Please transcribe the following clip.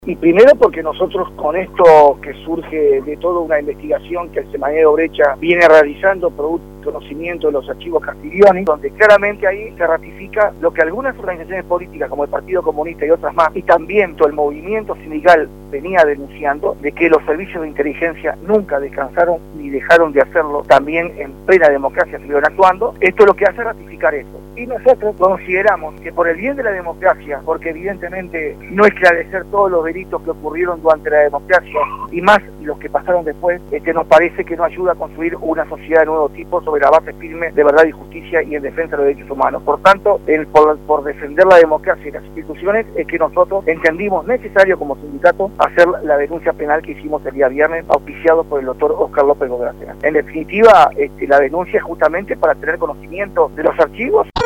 Y primero porque nosotros con esto que surge de toda una investigación que el Semanero Brecha viene realizando producto del conocimiento de los archivos Castiglioni, donde claramente ahí se ratifica lo que algunas organizaciones políticas como el Partido Comunista y otras más, y también todo el movimiento sindical venía denunciando, de que los servicios de inteligencia nunca descansaron ni dejaron de hacerlo, también en plena democracia siguieron actuando. Esto es lo que hace ratificar eso. Y nosotros consideramos que por el bien de la democracia, porque evidentemente no esclarecer todos los delitos que ocurrieron durante la democracia y más los que pasaron después, nos parece que no ayuda a construir una sociedad de nuevo tipo sobre la base firme de verdad y justicia y en defensa de los derechos humanos. Por tanto, por defender la democracia y las instituciones es que nosotros entendimos necesario como sindicato hacer la denuncia penal que hicimos el día viernes, auspiciado por el doctor Oscar López Gobernación. En definitiva, la denuncia es justamente para tener conocimiento de los archivos.